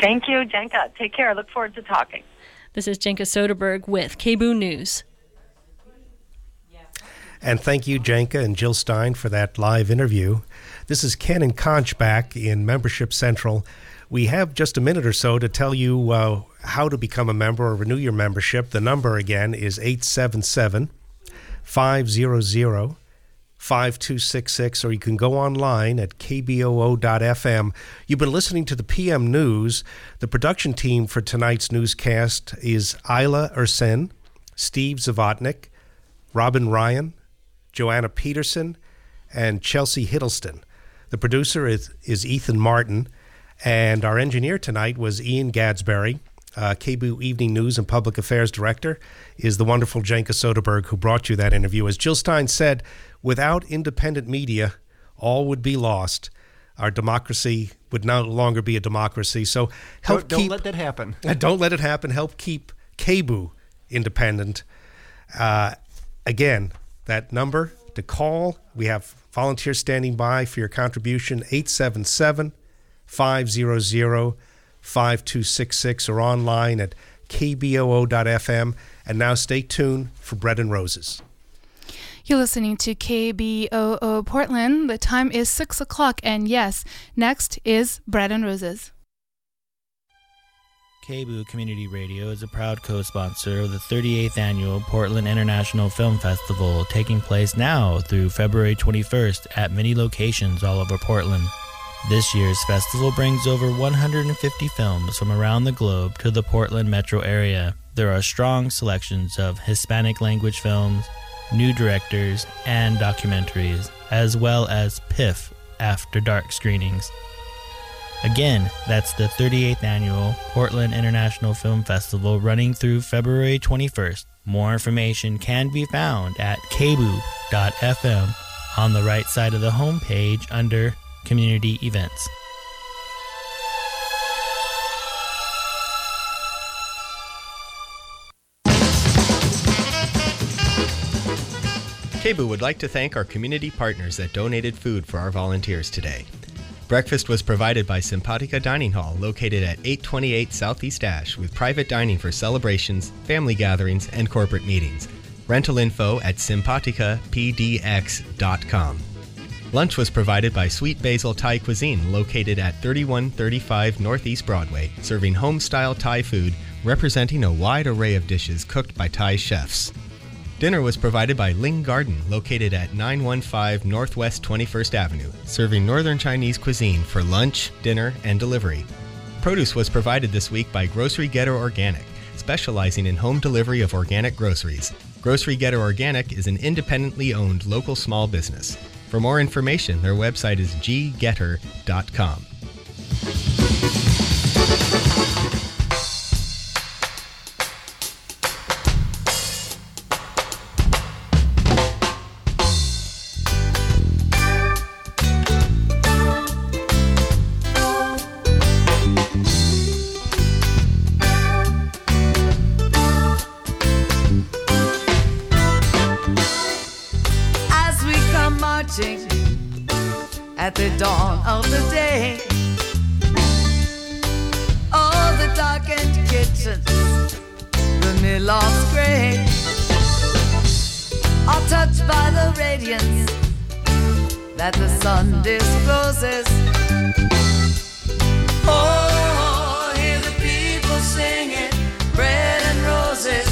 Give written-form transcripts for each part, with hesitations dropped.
Thank you, Jenka. Take care. I look forward to talking. This is Jenka Soderberg with KBOO News. And thank you, Jenka and Jill Stein, for that live interview. This is Ken and Conch back in Membership Central. We have just a minute or so to tell you how to become a member or renew your membership. The number again is 877-500-5266, or you can go online at kboo.fm. You've been listening to the PM News. The production team for tonight's newscast is Isla Ursen, Steve Zavotnik, Robin Ryan, Joanna Peterson, and Chelsea Hiddleston. The producer is Ethan Martin, and our engineer tonight was Ian Gadsberry. KBOO Evening News and Public Affairs Director is the wonderful Jenka Soderberg, who brought you that interview. As Jill Stein said, without independent media, all would be lost. Our democracy would no longer be a democracy. So don't let that happen. Don't let it happen. Help keep KBOO independent. Again, that number to call, we have volunteers standing by for your contribution, 877-500-5266, or online at kboo.fm. And now stay tuned for Bread and Roses. You're listening to KBOO Portland. The time is 6 o'clock, and yes, next is Bread and Roses. KBOO Community Radio is a proud co-sponsor of the 38th Annual Portland International Film Festival, taking place now through February 21st at many locations all over Portland. This year's festival brings over 150 films from around the globe to the Portland metro area. There are strong selections of Hispanic language films, new directors, and documentaries, as well as PIF After Dark screenings. Again, that's the 38th Annual Portland International Film Festival running through February 21st. More information can be found at kboo.fm on the right side of the homepage under Community Events. KBOO would like to thank our community partners that donated food for our volunteers today. Breakfast was provided by Simpatica Dining Hall, located at 828 Southeast Ash, with private dining for celebrations, family gatherings, and corporate meetings. Rental info at simpaticapdx.com. Lunch was provided by Sweet Basil Thai Cuisine, located at 3135 Northeast Broadway, serving home-style Thai food representing a wide array of dishes cooked by Thai chefs. Dinner was provided by Ling Garden, located at 915 Northwest 21st Avenue, serving Northern Chinese cuisine for lunch, dinner, and delivery. Produce was provided this week by Grocery Getter Organic, specializing in home delivery of organic groceries. Grocery Getter Organic is an independently owned local small business. For more information, their website is ggetter.com. At the dawn of the day, all the darkened kitchens, the mill lofts gray, are touched by the radiance that the sun discloses. Oh, hear the people singing Bread and Roses.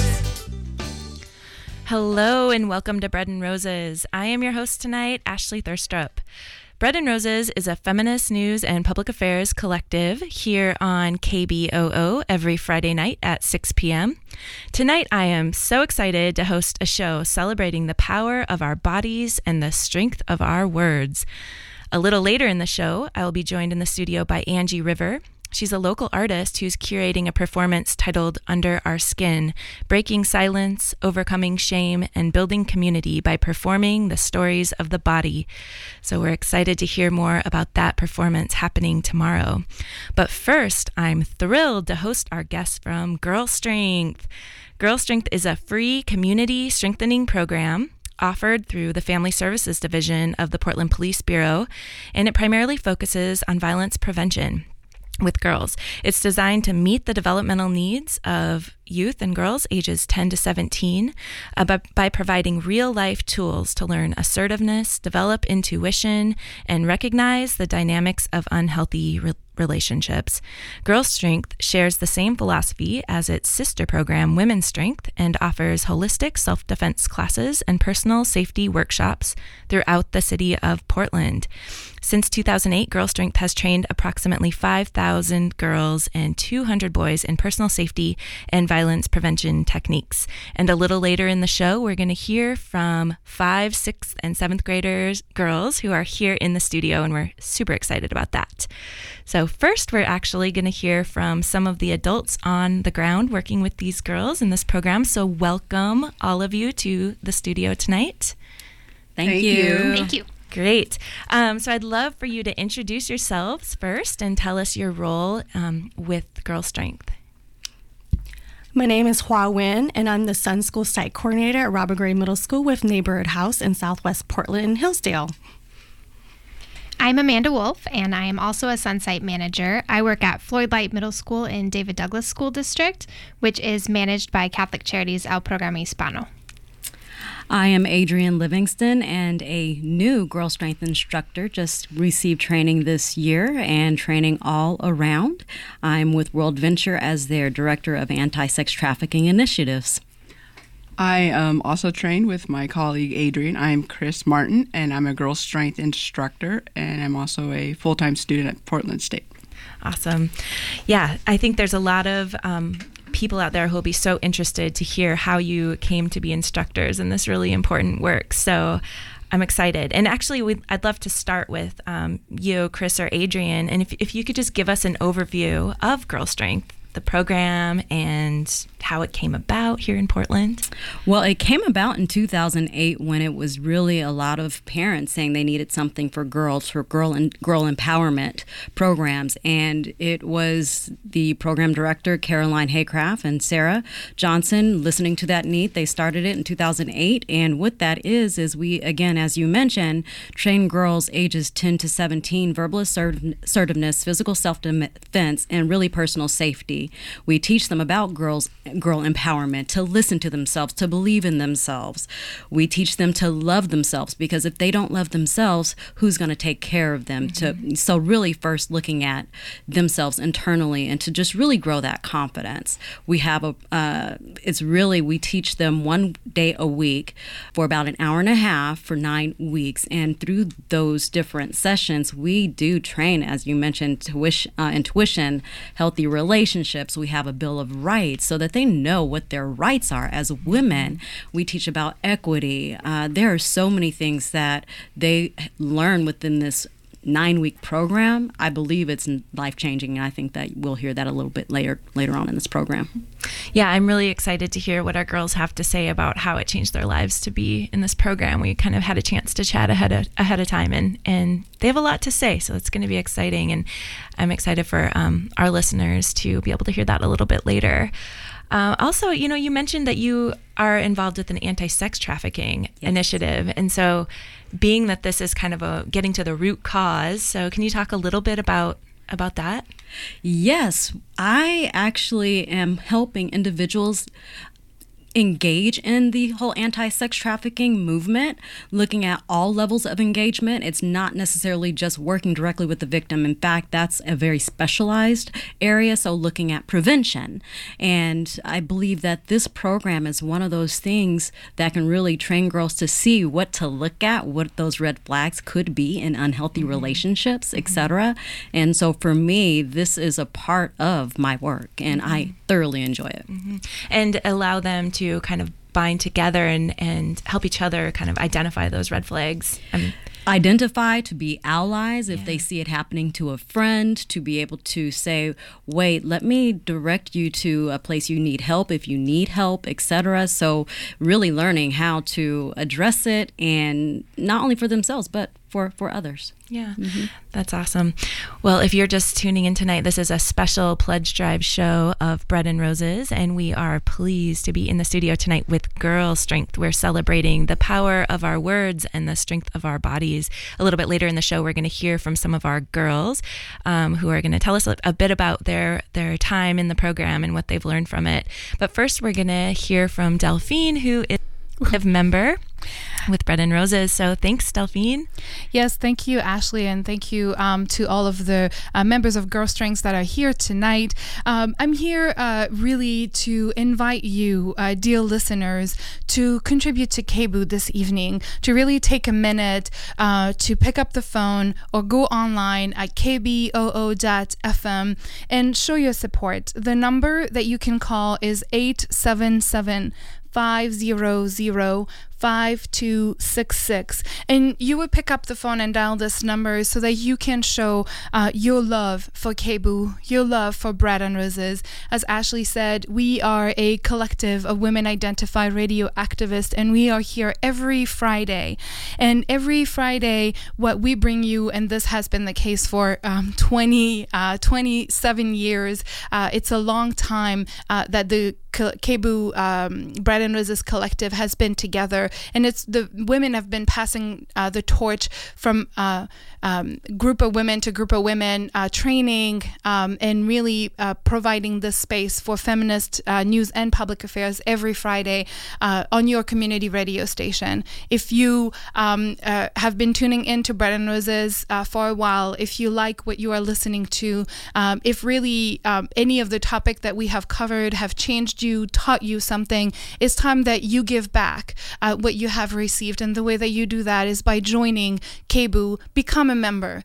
Hello and welcome to Bread and Roses. I am your host tonight, Ashley Thirstrup. Bread and Roses is a feminist news and public affairs collective here on KBOO every Friday night at 6 p.m. Tonight, I am so excited to host a show celebrating the power of our bodies and the strength of our words. A little later in the show, I will be joined in the studio by Angie River. She's a local artist who's curating a performance titled Under Our Skin, breaking silence, overcoming shame, and building community by performing the stories of the body. So we're excited to hear more about that performance happening tomorrow. But first, I'm thrilled to host our guest from Girl Strength. Girl Strength is a free community strengthening program offered through the Family Services Division of the Portland Police Bureau, and it primarily focuses on violence prevention. with girls. It's designed to meet the developmental needs of youth and girls ages 10 to 17 by providing real-life tools to learn assertiveness, develop intuition, and recognize the dynamics of unhealthy relationships. Girls Strength shares the same philosophy as its sister program, Women's Strength, and offers holistic self-defense classes and personal safety workshops throughout the city of Portland. Since 2008, Girls Strength has trained approximately 5,000 girls and 200 boys in personal safety and violence prevention techniques. And a little later in the show, we're going to hear from 5th, 6th, and 7th graders, girls who are here in the studio, and we're super excited about that. So first, we're actually going to hear from some of the adults on the ground working with these girls in this program. So welcome all of you to the studio tonight. Thank you. Thank you. Great. So I'd love for you to introduce yourselves first and tell us your role with Girl Strength. My name is Hua Nguyen, and I'm the Sun School Site Coordinator at Robert Gray Middle School with Neighborhood House in Southwest Portland and Hillsdale. I'm Amanda Wolf, and I am also a Sunsite Manager. I work at Floyd Light Middle School in David Douglas School District, which is managed by Catholic Charities El Programa Hispano. I am Adrienne Livingston and a new Girl Strength instructor, just received training this year and training all around. I'm with World Venture as their Director of Anti-Sex Trafficking Initiatives. I also trained with my colleague Adrienne. I'm Chris Martin, and I'm a Girl Strength instructor, and I'm also a full-time student at Portland State. Awesome. Yeah, I think there's a lot of people out there who will be so interested to hear how you came to be instructors in this really important work. So I'm excited. And actually, I'd love to start with you, Chris, or Adrienne. And if you could just give us an overview of Girl Strength, the program, and how it came about here in Portland? Well, it came about in 2008 when it was really a lot of parents saying they needed something for girls, for girl empowerment programs. And it was the program director, Caroline Haycraft, and Sarah Johnson listening to that need. They started it in 2008. And what that is we, again, as you mentioned, train girls ages 10 to 17, verbal assertiveness, physical self-defense, and really personal safety. We teach them about girl empowerment, to listen to themselves, to believe in themselves. We teach them to love themselves, because if they don't love themselves, who's going to take care of them? So really first looking at themselves internally and to just really grow that confidence. We have we teach them 1 day a week for about an hour and a half for 9 weeks. And through those different sessions, we do train, as you mentioned, intuition, healthy relationships. We have a Bill of Rights so that they know what their rights are as women. We teach about equity. There are so many things that they learn within this 9-week program. I believe it's life-changing, and I think that we'll hear that a little bit later on in this program. Yeah, I'm really excited to hear what our girls have to say about how it changed their lives to be in this program. We kind of had a chance to chat ahead of time, and they have a lot to say, so it's going to be exciting, and I'm excited for our listeners to be able to hear that a little bit later. Also, you mentioned that you are involved with an anti-sex trafficking initiative, and so being that this is kind of getting to the root cause, so can you talk a little bit about that? Yes, I actually am helping individuals engage in the whole anti-sex trafficking movement, looking at all levels of engagement. It's not necessarily just working directly with the victim. In fact, that's a very specialized area, so looking at prevention. And I believe that this program is one of those things that can really train girls to see what to look at, what those red flags could be in unhealthy relationships, etc. And so for me, this is a part of my work, and I thoroughly enjoy it. And allow them to kind of bind together and help each other kind of identify those red flags. Identify, to be allies if they see it happening to a friend, to be able to say, wait, let me direct you to a place you need help if you need help, etc. So really learning how to address it, and not only for themselves, but for others. Yeah, That's awesome. Well, if you're just tuning in tonight, this is a special Pledge Drive show of Bread and Roses, and we are pleased to be in the studio tonight with Girl Strength. We're celebrating the power of our words and the strength of our bodies. A little bit later in the show, we're going to hear from some of our girls who are going to tell us a bit about their time in the program and what they've learned from it. But first, we're going to hear from Delphine, who is a member with Bread and Roses. So thanks, Delphine. Yes, thank you, Ashley, and thank you to all of the members of Girl Strengths that are here tonight. I'm here really to invite you, dear listeners, to contribute to KBOO this evening, to really take a minute to pick up the phone or go online at kboo.fm and show your support. The number that you can call is 877-500-5266, and you would pick up the phone and dial this number so that you can show your love for KBOO, your love for Bread and Roses. As Ashley said, we are a collective of women identified radio activists, and we are here every Friday. And every Friday, what we bring you, and this has been the case for 27 years, it's a long time that the KBOO Bread and Roses Collective has been together, and it's the women have been passing the torch from group of women to group of women, training and really providing this space for feminist news and public affairs every Friday on your community radio station. If you have been tuning into Bread and Roses for a while, if you like what you are listening to, if really any of the topic that we have covered have changed you, taught you something, it's time that you give back what you have received. And the way that you do that is by joining KBOO. Become a member.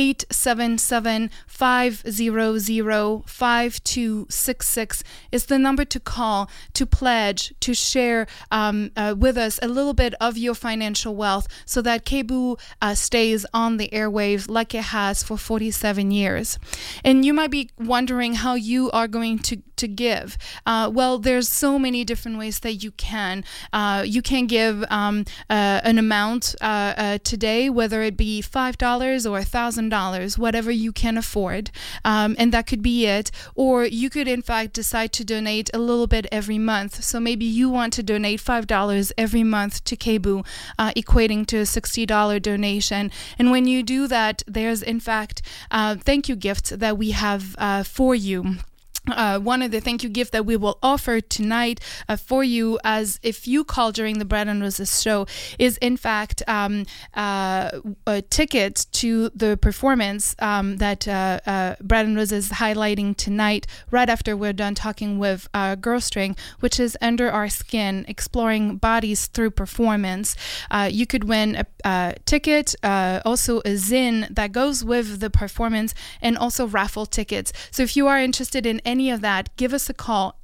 877-500-5266 is the number to call, to pledge, to share with us a little bit of your financial wealth so that KBOO stays on the airwaves like it has for 47 years. And you might be wondering how you are going to give. Well, there's so many different ways that you can. You can give an amount today, whether it be $5 or $1,000, whatever you can afford, and that could be it. Or you could, in fact, decide to donate a little bit every month. So maybe you want to donate $5 every month to KBOO, equating to a $60 donation. And when you do that, there's, in fact, thank you gifts that we have for you. One of the thank you gift that we will offer tonight for you, as if you call during the Bread and Roses show, is in fact a ticket to the performance that Bread and Roses is highlighting tonight, right after we're done talking with Girl Strength, which is Under Our Skin, exploring bodies through performance. You could win a ticket, also a zine that goes with the performance, and also raffle tickets. So if you are interested in any of that, give us a call,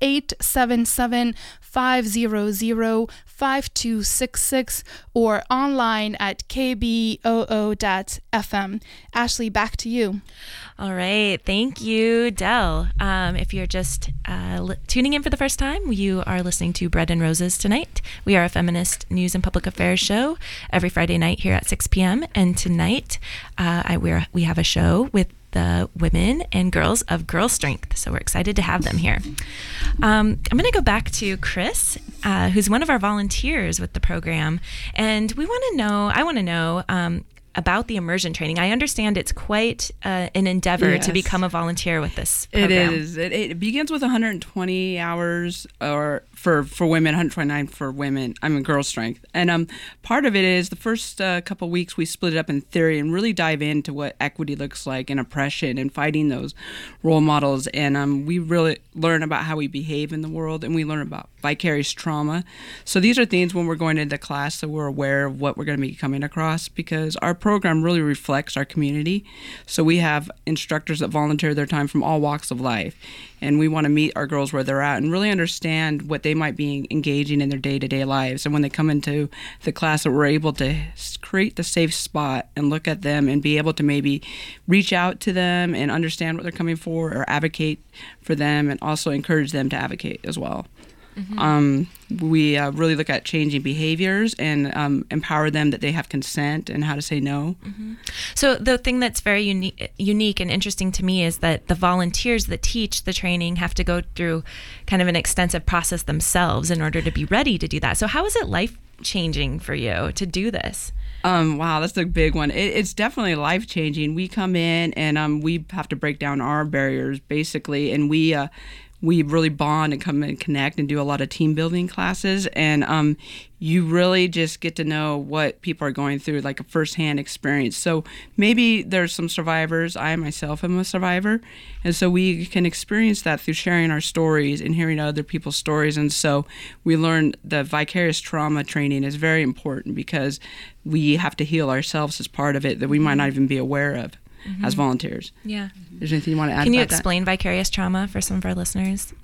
877-500-5266, or online at kboo.fm. Ashley, back to you. All right. Thank you, Del. If you're just tuning in for the first time, you are listening to Bread and Roses tonight. We are a feminist news and public affairs show every Friday night here at 6 p.m. And tonight we have a show with the women and girls of Girl Strength. So we're excited to have them here. I'm going to go back to Chris, who's one of our volunteers with the program. And I want to know about the immersion training. I understand it's quite an endeavor to become a volunteer with this program. It is. It begins with 120 hours or for women, 129 for women. I'm in Girl Strength. And part of it is the first couple weeks we split it up in theory and really dive into what equity looks like and oppression and fighting those role models. And we really learn about how we behave in the world, and we learn about vicarious trauma. So these are things when we're going into class that we're aware of what we're going to be coming across, because our program really reflects our community. So we have instructors that volunteer their time from all walks of life, and we want to meet our girls where they're at and really understand what they might be engaging in their day-to-day lives. And when they come into the class, that we're able to create the safe spot and look at them and be able to maybe reach out to them and understand what they're coming for, or advocate for them, and also encourage them to advocate as well. We really look at changing behaviors and empower them that they have consent and how to say no. So the thing that's very unique and interesting to me is that the volunteers that teach the training have to go through kind of an extensive process themselves in order to be ready to do that. So how is it life-changing for you to do this? Wow, that's a big one. It's definitely life-changing. We come in and we have to break down our barriers, basically, and we really bond and come and connect and do a lot of team building classes. And you really just get to know what people are going through, like a firsthand experience. So maybe there's some survivors. I myself am a survivor. And so we can experience that through sharing our stories and hearing other people's stories. And so we learn the vicarious trauma training is very important because we have to heal ourselves as part of it that we might not even be aware of. As volunteers. Yeah. Is there anything you want to add? Can you about explain vicarious trauma for some of our listeners?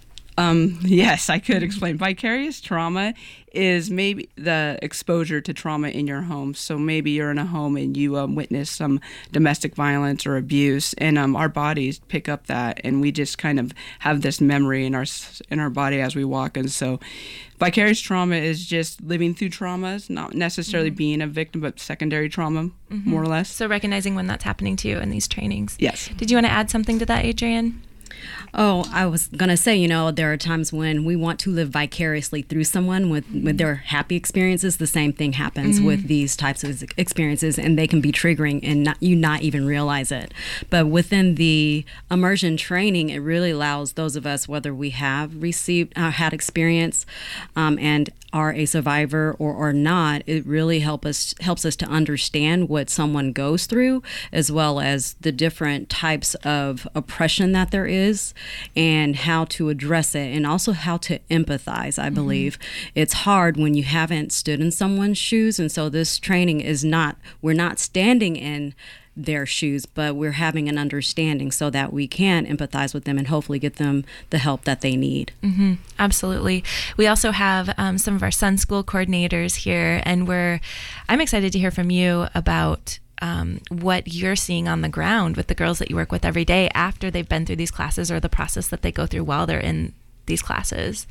Yes, I could explain. Vicarious trauma is maybe the exposure to trauma in your home. So maybe you're in a home and you witness some domestic violence or abuse, and our bodies pick up that, and we just kind of have this memory in our body as we walk. And so vicarious trauma is just living through traumas, not necessarily being a victim, but secondary trauma, more or less. So recognizing when that's happening to you in these trainings. Yes. Did you want to add something to that, Adrienne? Oh, I was going to say, there are times when we want to live vicariously through someone with their happy experiences. The same thing happens with these types of experiences, and they can be triggering and you not even realize it. But within the immersion training, it really allows those of us, whether we have had experience and are a survivor or not, it really helps us to understand what someone goes through, as well as the different types of oppression that there is and how to address it, and also how to empathize. I believe it's hard when you haven't stood in someone's shoes, and so this training we're not standing in their shoes, but we're having an understanding so that we can empathize with them and hopefully get them the help that they need. Absolutely. We also have some of our Sun School coordinators here, and I'm excited to hear from you about what you're seeing on the ground with the girls that you work with every day after they've been through these classes, or the process that they go through while they're in these classes.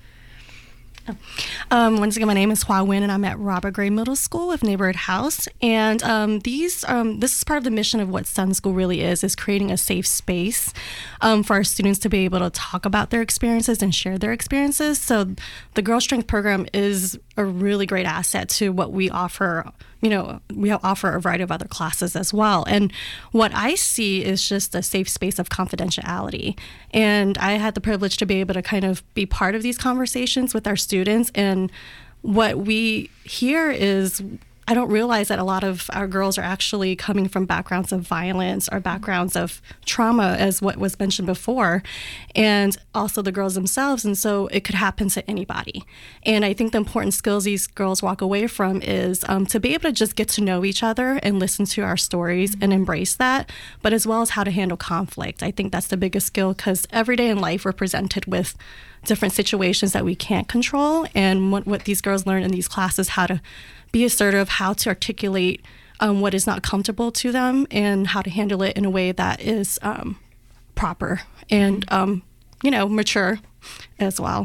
Once again, my name is Hua Win, and I'm at Robert Gray Middle School with Neighborhood House. And this is part of the mission of what Sun School really is creating a safe space for our students to be able to talk about their experiences and share their experiences. So the Girl Strength program is a really great asset to what we offer. We offer a variety of other classes as well. And what I see is just a safe space of confidentiality. And I had the privilege to be able to kind of be part of these conversations with our students. And what we hear is, I don't realize that a lot of our girls are actually coming from backgrounds of violence or backgrounds of trauma, as what was mentioned before, and also the girls themselves. And so it could happen to anybody. And I think the important skills these girls walk away from is to be able to just get to know each other and listen to our stories and embrace that, but as well as how to handle conflict. I think that's the biggest skill, because every day in life we're presented with different situations that we can't control. And what these girls learn in these classes, how to be assertive, how to articulate what is not comfortable to them, and how to handle it in a way that is proper and, mature as well.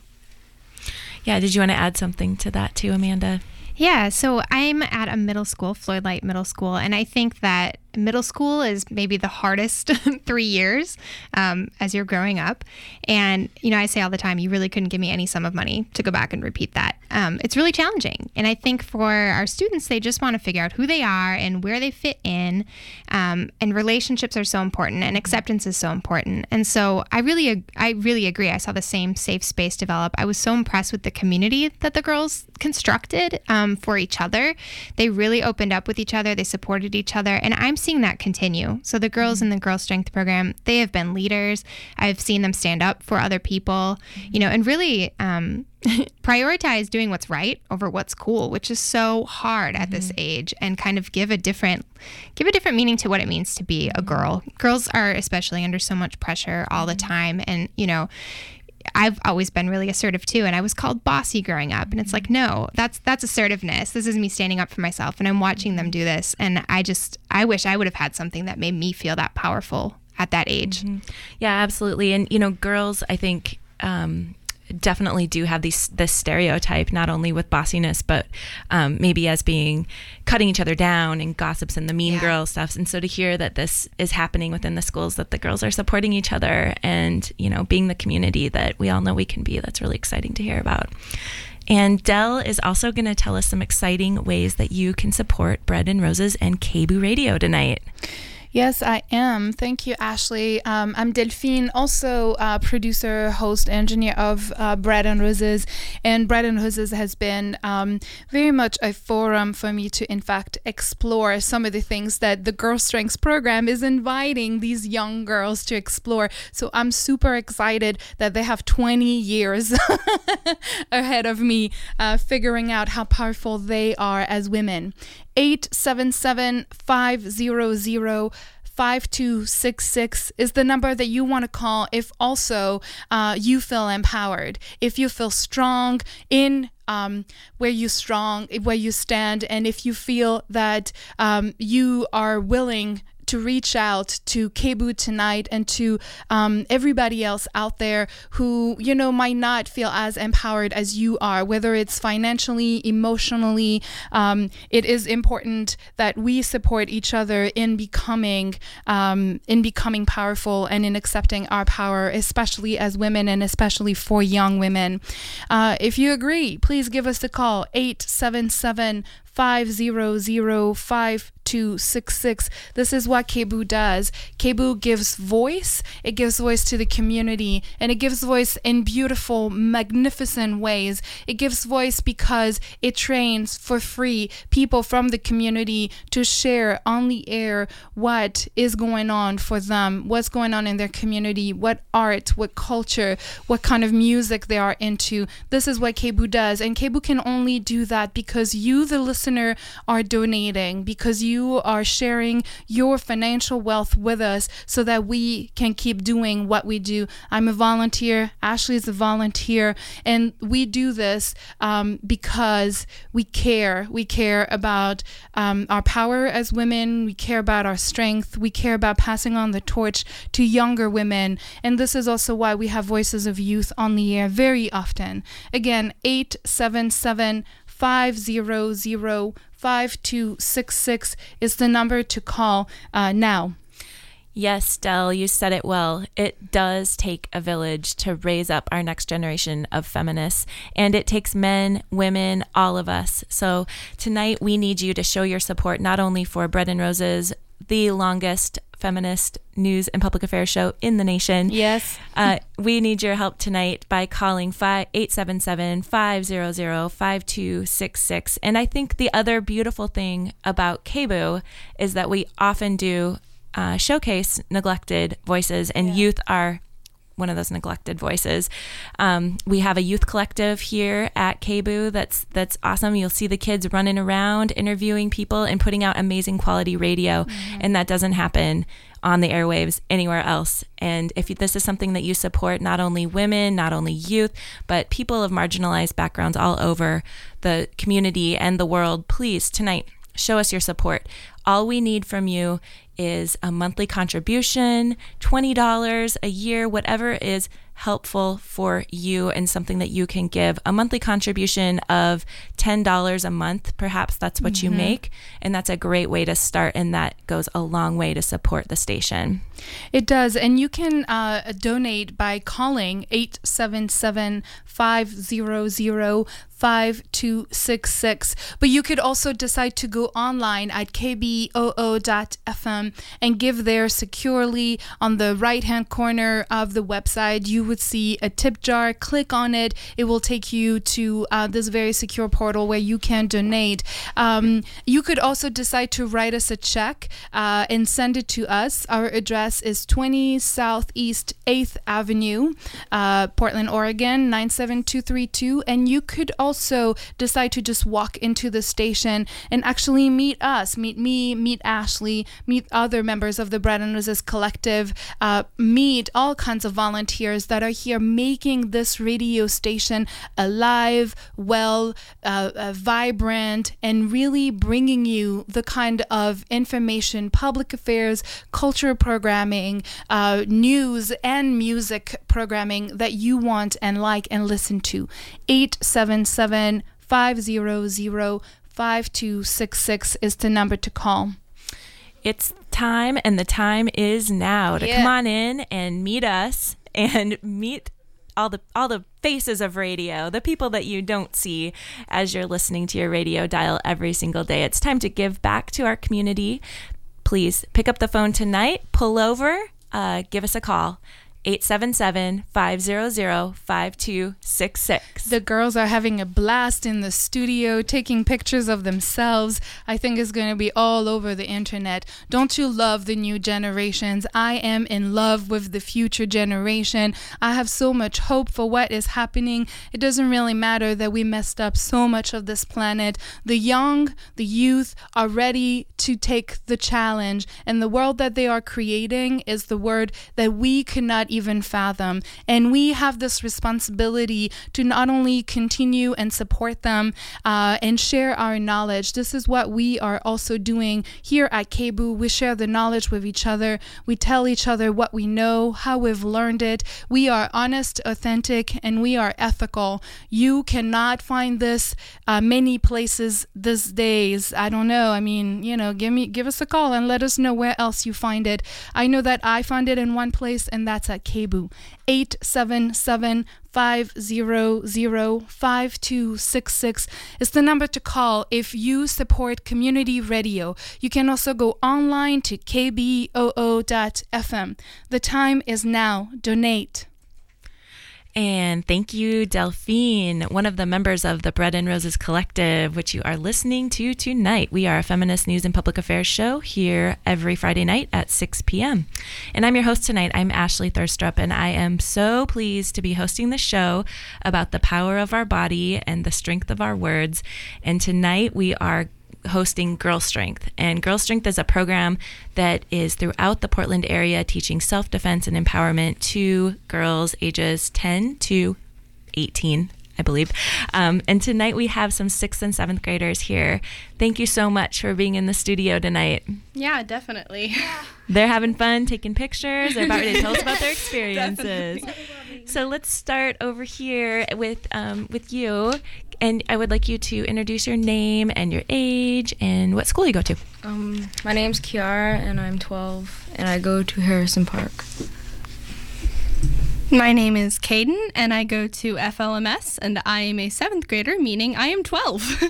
Yeah, did you want to add something to that too, Amanda? Yeah, so I'm at a middle school, Floyd Light Middle School, and I think that middle school is maybe the hardest 3 years as you're growing up. And, I say all the time, you really couldn't give me any sum of money to go back and repeat that. It's really challenging. And I think for our students, they just want to figure out who they are and where they fit in. And relationships are so important, and acceptance is so important. And so I really agree. I saw the same safe space develop. I was so impressed with the community that the girls constructed for each other. They really opened up with each other. They supported each other. And I'm seeing that continue. So the girls in the Girl Strength program, they have been leaders. I've seen them stand up for other people, and really prioritize doing what's right over what's cool, which is so hard at this age, and kind of give a different meaning to what it means to be a girl. Girls are especially under so much pressure all the time. And, I've always been really assertive too, and I was called bossy growing up, and it's like, no, that's assertiveness. This is me standing up for myself, and I'm watching them do this, and I wish I would have had something that made me feel that powerful at that age. Yeah, absolutely. And girls, I think, definitely do have this stereotype, not only with bossiness, but maybe as being cutting each other down and gossips and the mean girl stuff. And so to hear that this is happening within the schools, that the girls are supporting each other and, being the community that we all know we can be, that's really exciting to hear about. And Del is also going to tell us some exciting ways that you can support Bread and Roses and KBOO Radio tonight. Yes, I am. Thank you, Ashley. I'm Delphine, also producer, host, engineer of Bread and Roses. And Bread and Roses has been very much a forum for me to, in fact, explore some of the things that the Girl Strengths program is inviting these young girls to explore. So I'm super excited that they have 20 years ahead of me figuring out how powerful they are as women. 877-500-5266 is the number that you want to call if also you feel empowered, if you feel strong in where you stand, and if you feel that you are willing to reach out to KBOO tonight and to everybody else out there who, might not feel as empowered as you are, whether it's financially, emotionally. It is important that we support each other in becoming powerful and in accepting our power, especially as women and especially for young women. If you agree, please give us a call, 877-500-5266. This is what KBOO does. KBOO gives voice. It gives voice to the community, and it gives voice in beautiful, magnificent ways. It gives voice because it trains for free people from the community to share on the air what is going on for them, what's going on in their community, what art, what culture, what kind of music they are into. This is what KBOO does, and KBOO can only do that because you, the listener, are donating, because you are sharing your financial wealth with us so that we can keep doing what we do. I'm a volunteer, Ashley is a volunteer, and we do this because we care. We care about our power as women, we care about our strength, we care about passing on the torch to younger women, and this is also why we have Voices of Youth on the air very often. Again, 877-500-5266 is the number to call now. Yes, Del, you said it well. It does take a village to raise up our next generation of feminists, and it takes men, women, all of us. So tonight we need you to show your support not only for Bread and Roses, the longest feminist news and public affairs show in the nation. Yes. We need your help tonight by calling 877-500-5266. And I think the other beautiful thing about KBOO is that we often do showcase neglected voices, and youth are one of those neglected voices. We have a youth collective here at KBOO that's awesome. You'll see the kids running around interviewing people and putting out amazing quality radio, and that doesn't happen on the airwaves anywhere else. And if this is something that you support, not only women, not only youth, but people of marginalized backgrounds all over the community and the world, please tonight show us your support. All we need from you is a monthly contribution, $20 a year, whatever is helpful for you and something that you can give. A monthly contribution of $10 a month, perhaps that's what you make, and that's a great way to start, and that goes a long way to support the station. It does, and you can donate by calling 877-500-5266, but you could also decide to go online at kboo.fm and give there securely. On the right-hand corner of the website, you would see a tip jar. Click on it. It will take you to this very secure portal where you can donate. You could also decide to write us a check and send it to us. Our address is 20 Southeast 8th Avenue, Portland, Oregon, 97232. And you could also decide to just walk into the station and actually meet us, meet me, me, meet Ashley, meet other members of the Bread and Roses Collective, meet all kinds of volunteers that are here making this radio station alive, well, vibrant, and really bringing you the kind of information, public affairs, culture programming, news and music programming that you want and like and listen to. 877-500-5266 is the number to call. It's time, and the time is now to come on in and meet us and meet all the faces of radio, the people that you don't see as you're listening to your radio dial every single day. It's time to give back to our community. Please pick up the phone tonight, pull over, give us a call. 877-500-5266. The girls are having a blast in the studio, taking pictures of themselves. I think it's going to be all over the internet. Don't you love the new generations? I am in love with the future generation. I have so much hope for what is happening. It doesn't really matter that we messed up so much of this planet. The young, the youth are ready to take the challenge, and the world that they are creating is the world that we could not even fathom. And we have this responsibility to not only continue and support them and share our knowledge. This is what we are also doing here at KBOO. We share the knowledge with each other. We tell each other what we know, how we've learned it. We are honest, authentic, and we are ethical. You cannot find this many places these days. I don't know. I mean, give us a call and let us know where else you find it. I know that I found it in one place, and that's at KBOO. 877-500-5266 is the number to call if you support community radio. You can also go online to kboo.fm. The time is now. Donate. And thank you, Delphine, one of the members of the Bread and Roses Collective, which you are listening to tonight. We are a feminist news and public affairs show here every Friday night at 6 p.m. And I'm your host tonight. I'm Ashley Thirstrup, and I am so pleased to be hosting the show about the power of our body and the strength of our words. And tonight we are hosting Girl Strength. And Girl Strength is a program that is throughout the Portland area teaching self-defense and empowerment to girls ages 10 to 18, I believe. And tonight we have some 6th and 7th graders here. Thank you so much for being in the studio tonight. Yeah, definitely. They're having fun taking pictures. They're about ready to tell us about their experiences. So let's start over here with you. And I would like you to introduce your name and your age and what school you go to. My name's Kiara, and I'm 12, and I go to Harrison Park. My name is Caden, and I go to FLMS, and I am a 7th grader, meaning I am 12.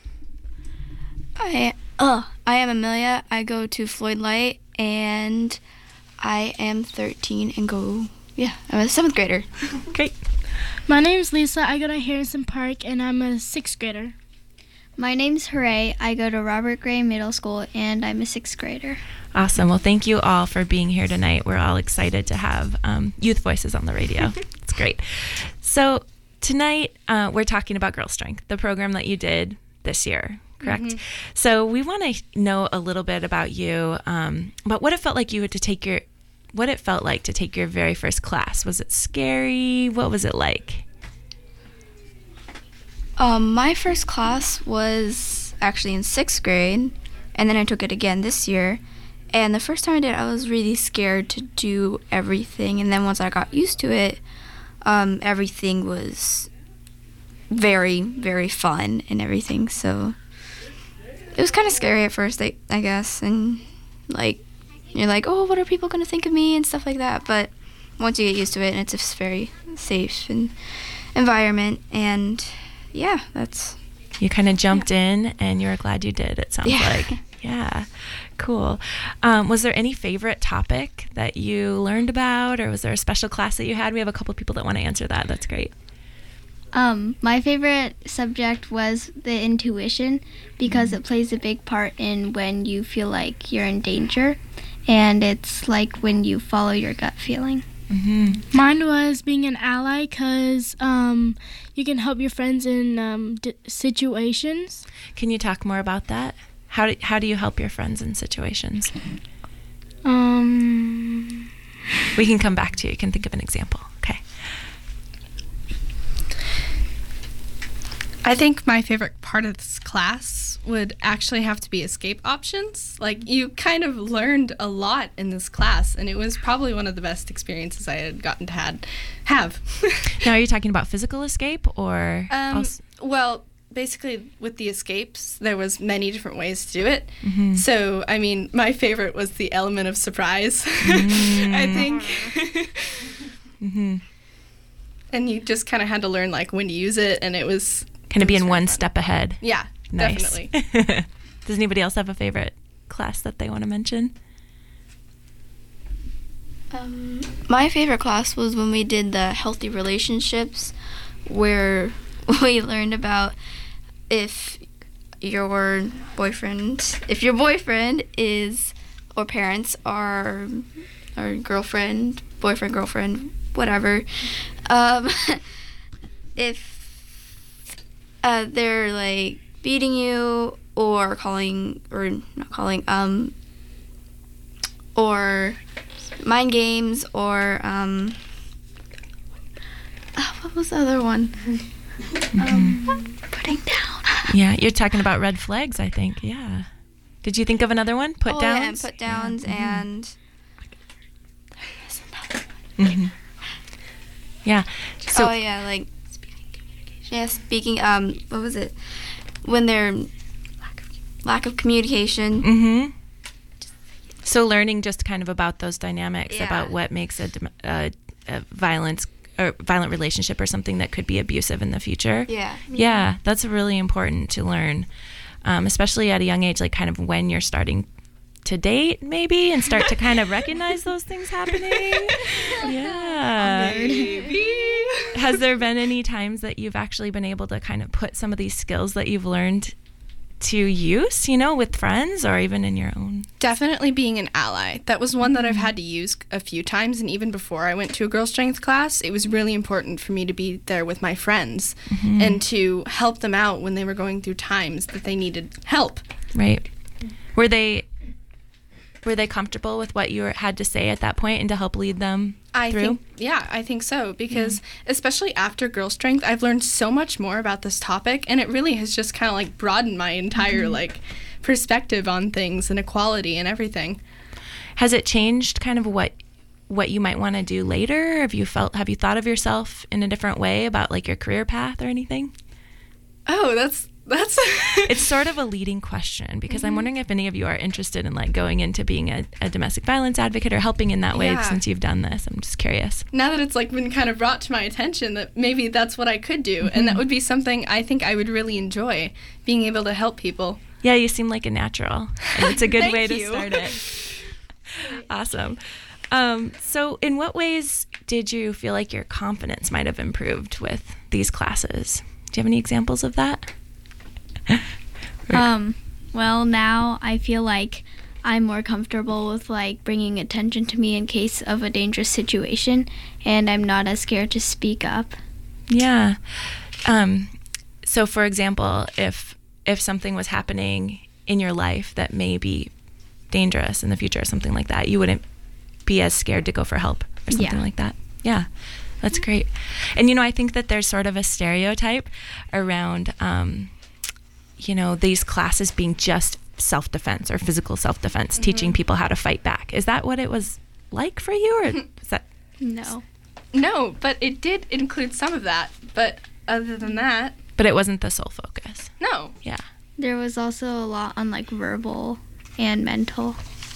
I am Amelia. I go to Floyd Light, and I am 13 and I'm a 7th grader. Great. My name's Lisa. I go to Harrison Park, and I'm a 6th grader. My name's Hooray. I go to Robert Gray Middle School, and I'm a 6th grader. Awesome. Well, thank you all for being here tonight. We're all excited to have youth voices on the radio. It's great. So tonight we're talking about Girl Strength, the program that you did this year, correct? Mm-hmm. So we want to know a little bit about you, about what it felt like to take your very first class. Was it scary? What was it like? My first class was actually in 6th grade, and then I took it again this year. And the first time I did, I was really scared to do everything. And then once I got used to it, everything was very, very fun and everything. So it was kind of scary at first, I guess. And you're like, oh, what are people going to think of me and stuff like that. But once you get used to it, and it's a very safe environment. And yeah, that's... You kind of jumped in, and you were glad you did, it sounds like. Yeah, cool. Was there any favorite topic that you learned about, or was there a special class that you had? We have a couple people that want to answer that. That's great. My favorite subject was the intuition, because it plays a big part in when you feel like you're in danger, and it's like when you follow your gut feeling. Mm-hmm. Mine was being an ally, because you can help your friends in situations. Can you talk more about that? How do you help your friends in situations? We can come back to you. You can think of an example. Okay. I think my favorite part of this class would actually have to be escape options. Like, you kind of learned a lot in this class, and it was probably one of the best experiences I had gotten to have. Now, are you talking about physical escape or? Well, basically with the escapes, there was many different ways to do it. Mm-hmm. So, I mean, my favorite was the element of surprise, I think. Mm-hmm. And you just kind of had to learn, like, when to use it, and it was... Kind of being one step ahead. Yeah, nice. Definitely. Does anybody else have a favorite class that they want to mention? My favorite class was when we did the healthy relationships, where we learned about if your boyfriend is, or parents are, or girlfriend, boyfriend, girlfriend, whatever, if they're like beating you or or mind games, or what was the other one? Putting down. Yeah, you're talking about red flags, I think. Yeah. Did you think of another one? Put downs? Yeah, put downs and there's another one. Mm-hmm. Yeah. So speaking, what was it? When they're lack of communication. Mm-hmm. So learning just kind of about those dynamics, about what makes a violent relationship or something that could be abusive in the future. Yeah, that's really important to learn, especially at a young age, like kind of when you're starting to date maybe and start to kind of recognize those things happening. Yeah. Maybe. Has there been any times that you've actually been able to kind of put some of these skills that you've learned to use, with friends or even in your own? Definitely being an ally. That was one that I've had to use a few times, and even before I went to a girl strength class, it was really important for me to be there with my friends and to help them out when they were going through times that they needed help. Right. Were they comfortable with what you had to say at that point and to help lead them through? I think so, because especially after Girl Strength, I've learned so much more about this topic, and it really has just kind of like broadened my entire perspective on things and equality and everything. Has it changed kind of what you might want to do later? Have you thought of yourself in a different way about like your career path or anything? Oh, that's it's sort of a leading question, because I'm wondering if any of you are interested in like going into being a domestic violence advocate or helping in that way since you've done this. I'm just curious. Now that it's like been kind of brought to my attention that maybe that's what I could do, and that would be something I think I would really enjoy, being able to help people. Yeah, you seem like a natural, and it's a good way to start it. Awesome. So in what ways did you feel like your confidence might have improved with these classes? Do you have any examples of that? Well, now I feel like I'm more comfortable with like bringing attention to me in case of a dangerous situation, and I'm not as scared to speak up. Yeah. So for example, if something was happening in your life that may be dangerous in the future or something like that, you wouldn't be as scared to go for help or something like that. Yeah. That's great. And I think that there's sort of a stereotype around these classes being just self-defense or physical self-defense, teaching people how to fight back. Is that what it was like for you, or is that? No, but it did include some of that. But other than that. But it wasn't the sole focus. No. Yeah. There was also a lot on like verbal and mental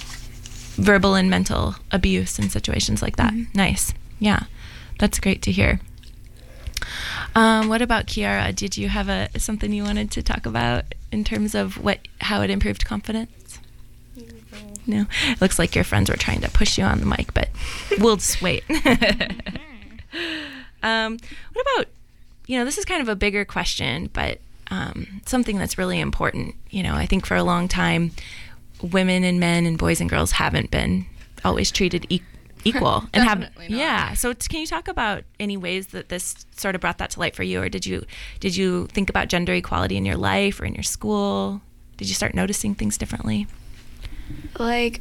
abuse in situations like that. Nice. Yeah. That's great to hear. What about Kiara? Did you have something you wanted to talk about in terms of how it improved confidence? No? It looks like your friends were trying to push you on the mic, but we'll just wait. What about, this is kind of a bigger question, but something that's really important. I think for a long time, women and men and boys and girls haven't been always treated equal and Definitely not. So can you talk about any ways that this sort of brought that to light for you, or did you think about gender equality in your life or in your school? Did you start noticing things differently? Like,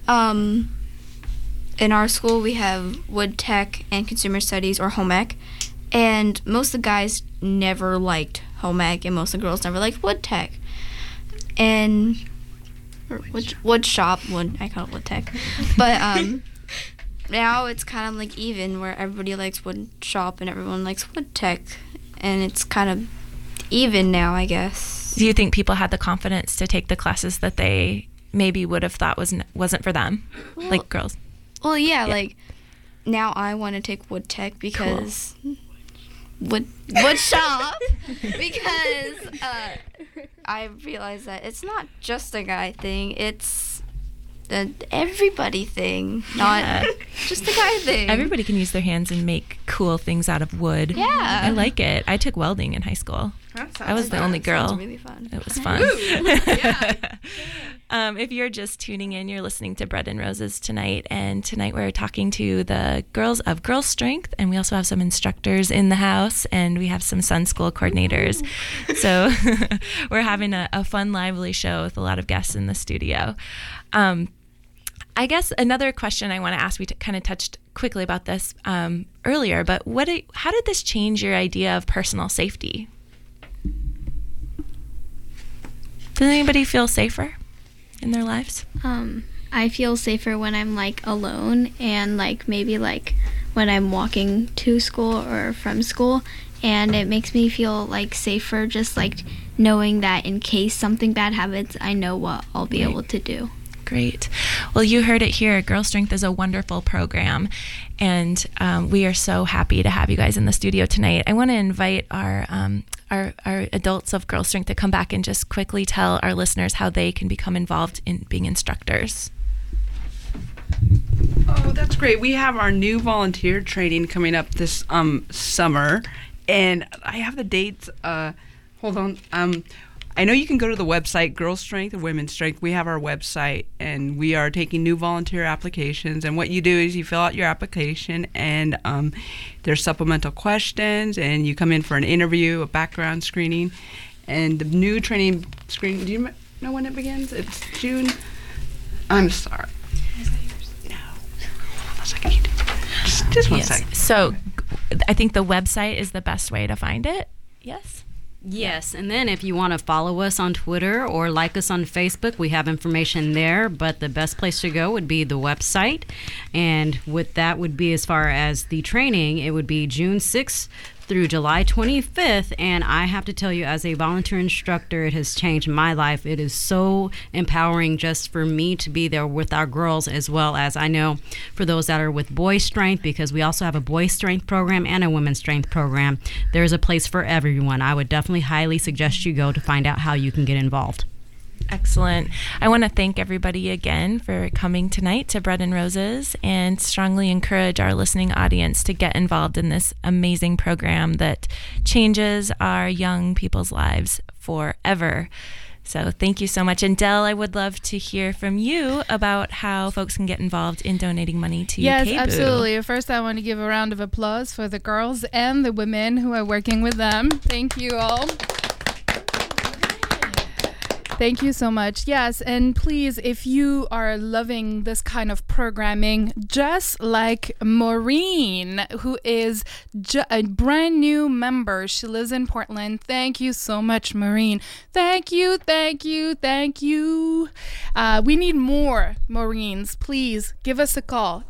in our school, we have wood tech and consumer studies, or home ec, and most of the guys never liked home ec, and most of the girls never liked wood tech. And wood shop, I call it wood tech. But now it's kind of like even, where everybody likes wood shop and everyone likes wood tech, and it's kind of even now, I guess. Do you think people had the confidence to take the classes that they maybe would have thought wasn't for them, like girls? Well, yeah, like now I want to take wood tech because wood shop because I realize that it's not just a guy thing; it's the everybody thing, not just a guy thing. Everybody can use their hands and make cool things out of wood. Yeah, I like it. I took welding in high school. I was the only girl. Sounds really fun. It was fun. If you're just tuning in, you're listening to Bread and Roses tonight, and tonight we're talking to the girls of Girls Strength, and we also have some instructors in the house, and we have some Sun School coordinators. So we're having a fun, lively show with a lot of guests in the studio. I guess another question I want to ask, we kind of touched quickly about this earlier, but how did this change your idea of personal safety? Does anybody feel safer in their lives? I feel safer when I'm like alone, and like maybe like when I'm walking to school or from school, and it makes me feel like safer just like knowing that in case something bad happens, I know what I'll be able to do. Great. Well, you heard it here. Girl Strength is a wonderful program, and we are so happy to have you guys in the studio tonight. I want to invite our adults of Girl Strength to come back and just quickly tell our listeners how they can become involved in being instructors. Oh, that's great. We have our new volunteer training coming up this summer, and I have the dates. Hold on. I know you can go to the website, Girls Strength or Women's Strength. We have our website, and we are taking new volunteer applications. And what you do is you fill out your application, and there's supplemental questions, and you come in for an interview, a background screening. And the new training screening, do you know when it begins? It's June. I'm sorry. No. Hold on a second. Just one second. So I think the website is the best way to find it. Yes? Yes, and then if you want to follow us on Twitter or like us on Facebook, we have information there, but the best place to go would be the website. And with that would be, as far as the training, it would be June 6th through July 25th, and I have to tell you, as a volunteer instructor, it has changed my life. It is so empowering just for me to be there with our girls, as well as I know for those that are with Boys Strength, because we also have a Boys Strength program and a Women's Strength program. There's a place for everyone. I would definitely highly suggest you go to find out how you can get involved. Excellent. I want to thank everybody again for coming tonight to Bread and Roses, and strongly encourage our listening audience to get involved in this amazing program that changes our young people's lives forever. So thank you so much. And Del, I would love to hear from you about how folks can get involved in donating money to Yes, KBOO. Absolutely. First, I want to give a round of applause for the girls and the women who are working with them. Thank you all. Thank you so much. Yes, and please, if you are loving this kind of programming, just like Maureen, who is a brand new member, she lives in Portland. Thank you so much, Maureen. Thank you, thank you, thank you. We need more Maureens. Please give us a call,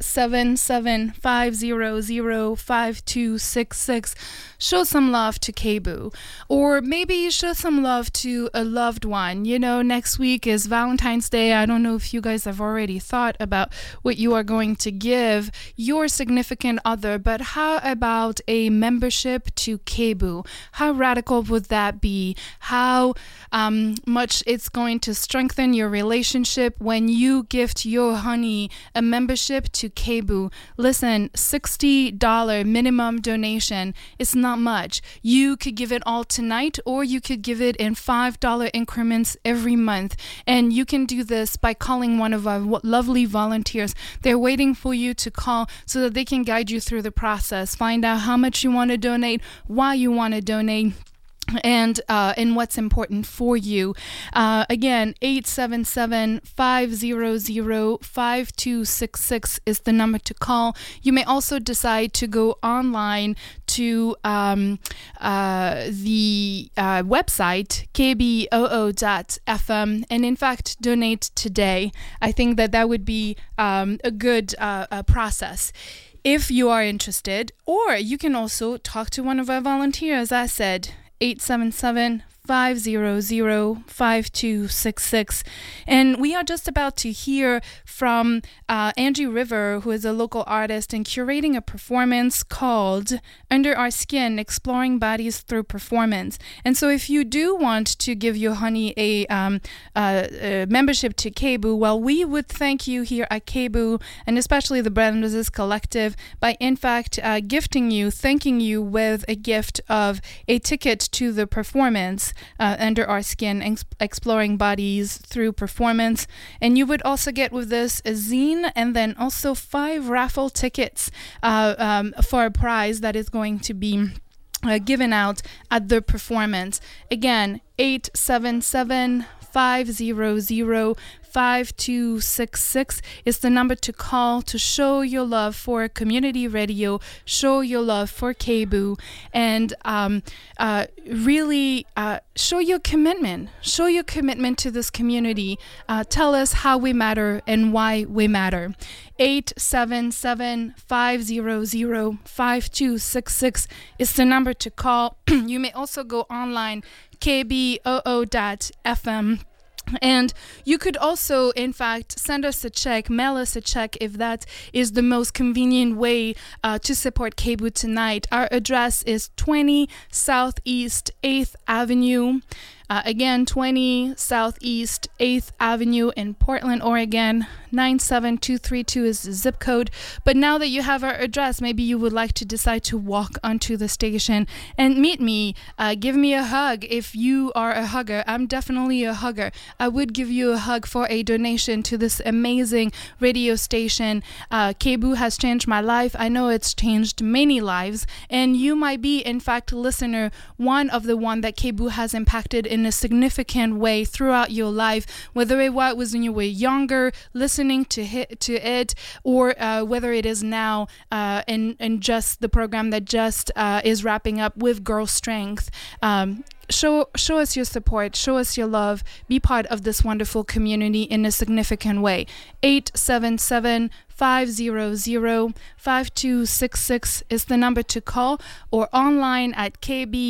877-500-5266. Show some love to KBOO, or maybe show some love to a loved one. You know, next week is Valentine's Day. I don't know if you guys have already thought about what you are going to give your significant other, but how about a membership to KBOO? How radical would that be? How much it's going to strengthen your relationship when you gift your honey a membership to KBOO. Listen, $60 minimum donation. It's not much. You could give it all tonight, or you could give it in $5 increments every month. And you can do this by calling one of our lovely volunteers. They're waiting for you to call so that they can guide you through the process. Find out how much you want to donate, why you want to donate. and what's important for you. Again, 877-500-5266 is the number to call. You may also decide to go online to the website kboo.fm and in fact donate today. I think that would be a good process if you are interested, or you can also talk to one of our volunteers. As I said, 877-500-5266. And we are just about to hear from Angie River, who is a local artist and curating a performance called Under Our Skin, Exploring Bodies Through Performance. And so if you do want to give your honey a membership to KBOO, well, we would thank you here at KBOO, and especially the Bread and Roses Collective, by in fact thanking you with a gift of a ticket to the performance Under Our Skin, Exploring Bodies Through Performance. And you would also get with this a zine and then also 5 raffle tickets for a prize that is going to be given out at the performance. Again, 877-500-5266 is the number to call to show your love for community radio, show your love for KBOO, and really show your commitment to this community. Tell us how we matter and why we matter. 877-500-5266 is the number to call. You may also go online, kboo.fm. And you could also, in fact, send us a check, mail us a check if that is the most convenient way to support KBOO tonight. Our address is 20 Southeast 8th Avenue. Again, 20 Southeast 8th Avenue in Portland, Oregon. 97232 is the zip code. But now that you have our address, maybe you would like to decide to walk onto the station and meet me. Give me a hug if you are a hugger. I'm definitely a hugger. I would give you a hug for a donation to this amazing radio station. KBOO has changed my life. I know it's changed many lives. And you might be, in fact, listener, one of the one that KBOO has impacted in a significant way throughout your life, whether it was when you were younger, listening to it, or whether it is now in just the program that just is wrapping up with Girl Strength. Show us your support, show us your love, be part of this wonderful community in a significant way. 877-500-5266 is the number to call, or online at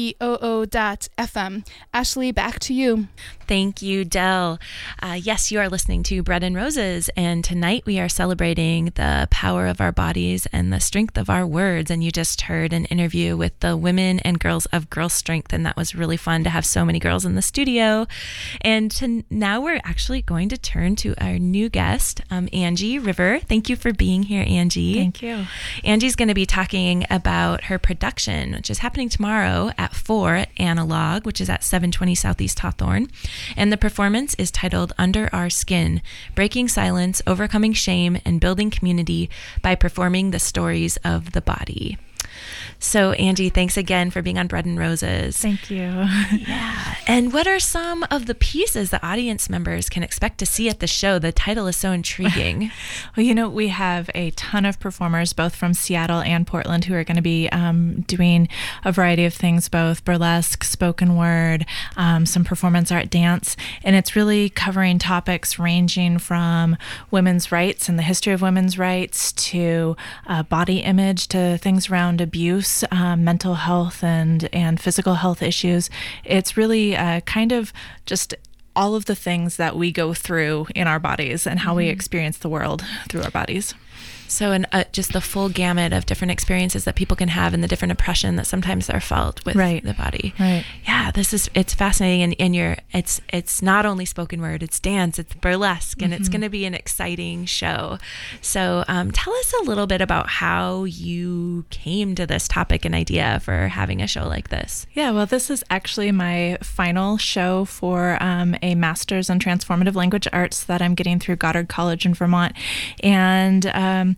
kboo.fm. Ashley, back to you. Thank you, Del. Yes, you are listening to Bread and Roses, and tonight we are celebrating the power of our bodies and the strength of our words. And you just heard an interview with the women and girls of Girl Strength, and that was really fun to have so many girls in the studio. And now we're actually going to turn to our new guest, Angie River. Thank you for being here, Angie. Thank you. Angie's going to be talking about her production, which is happening tomorrow at 4 at Analog, which is at 720 Southeast Hawthorne. And the performance is titled Under Our Skin, Breaking Silence, Overcoming Shame, and Building Community by Performing the Stories of the Body. So, Angie, thanks again for being on Bread and Roses. Thank you. Yeah. And what are some of the pieces the audience members can expect to see at the show? The title is so intriguing. Well, we have a ton of performers, both from Seattle and Portland, who are going to be doing a variety of things, both burlesque, spoken word, some performance art, dance. And it's really covering topics ranging from women's rights and the history of women's rights to body image, to things around abuse, mental health and physical health issues. It's really kind of just all of the things that we go through in our bodies and how we experience the world through our bodies. So, just the full gamut of different experiences that people can have and the different oppression that sometimes are felt with the body. Right. Yeah, it's fascinating. And it's not only spoken word, it's dance, it's burlesque, and it's going to be an exciting show. So, tell us a little bit about how you came to this topic and idea for having a show like this. Yeah, well, this is actually my final show for a master's in transformative language arts that I'm getting through Goddard College in Vermont. And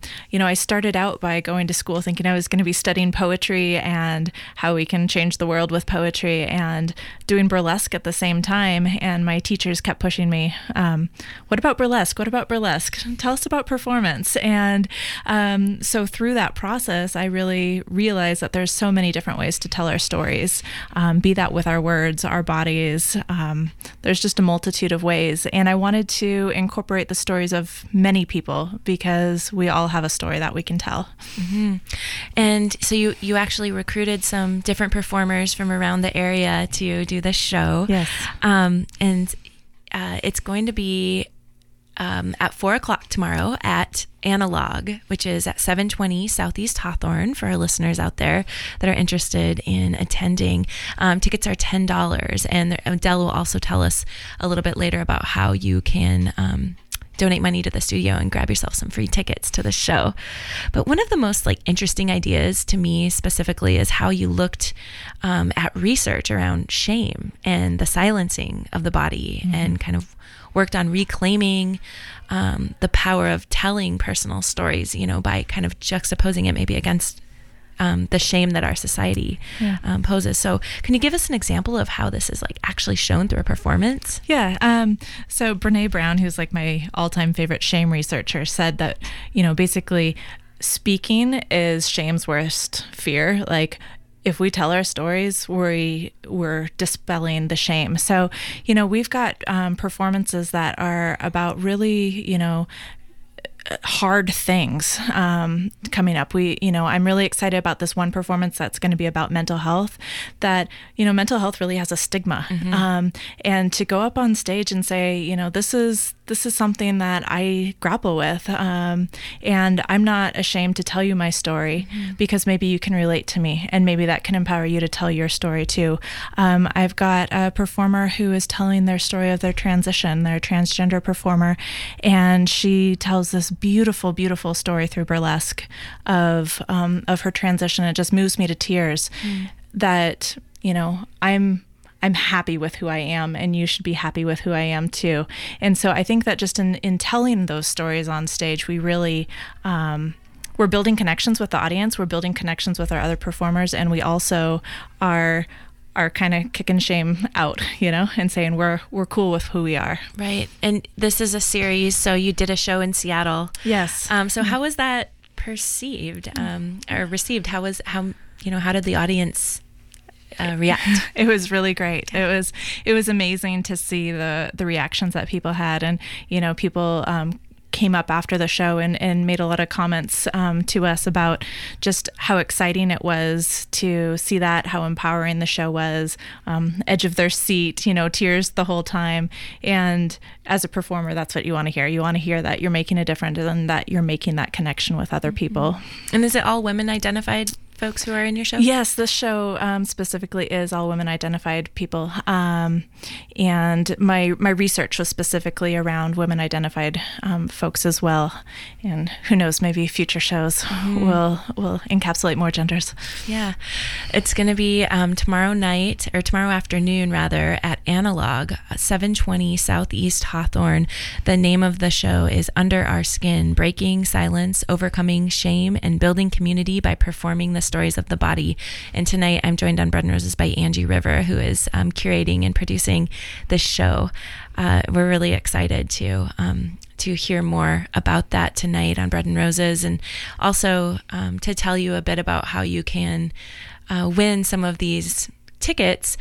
I started out by going to school thinking I was going to be studying poetry and how we can change the world with poetry, and doing burlesque at the same time. And my teachers kept pushing me, what about burlesque? What about burlesque? Tell us about performance. And so through that process, I really realized that there's so many different ways to tell our stories, be that with our words, our bodies. There's just a multitude of ways. And I wanted to incorporate the stories of many people because we all have a story that we can tell. Mm-hmm. And so you actually recruited some different performers from around the area to do this show. Yes. And it's going to be at 4:00 tomorrow at Analog, which is at 720 Southeast Hawthorne, for our listeners out there that are interested in attending. Tickets are $10, and Del will also tell us a little bit later about how you can donate money to the studio and grab yourself some free tickets to the show. But one of the most interesting ideas to me specifically is how you looked at research around shame and the silencing of the body, and kind of worked on reclaiming the power of telling personal stories, by kind of juxtaposing it maybe against the shame that our society poses. So can you give us an example of how this is actually shown through a performance? Yeah. So Brene Brown, who's my all-time favorite shame researcher, said that, basically speaking is shame's worst fear. If we tell our stories, we're dispelling the shame. So, we've got performances that are about really, hard things coming up. I'm really excited about this one performance that's going to be about mental health, that, mental health really has a stigma. Mm-hmm. And to go up on stage and say, this is something that I grapple with. And I'm not ashamed to tell you my story, because maybe you can relate to me, and maybe that can empower you to tell your story too. I've got a performer who is telling their story of their transition. They're a transgender performer, and she tells this beautiful, beautiful story through burlesque of her transition. It just moves me to tears. That, I'm happy with who I am, and you should be happy with who I am too. And so I think that just in telling those stories on stage, we really, we're building connections with the audience, we're building connections with our other performers, and we also are kind of kicking shame out, and saying we're cool with who we are. Right. And this is a series, so you did a show in Seattle. Yes. So how was that perceived or received? How did the audience react? It was really great. It was amazing to see the reactions that people had, and people came up after the show and made a lot of comments to us about just how exciting it was to see that, how empowering the show was, edge of their seat, tears the whole time. And as a performer, that's what you want to hear. You want to hear that you're making a difference and that you're making that connection with other people. And is it all women identified folks who are in your show? Yes, this show specifically is all women identified people. And my research was specifically around women identified folks as well. And who knows, maybe future shows will encapsulate more genders. Yeah. It's going to be tomorrow afternoon at Analog, 720 Southeast Hawthorne. The name of the show is Under Our Skin: Breaking Silence, Overcoming Shame, and Building Community by Performing the Stories of the Body. And tonight I'm joined on Bread and Roses by Angie River, who is curating and producing this show. We're really excited to hear more about that tonight on Bread and Roses, and also to tell you a bit about how you can win some of these tickets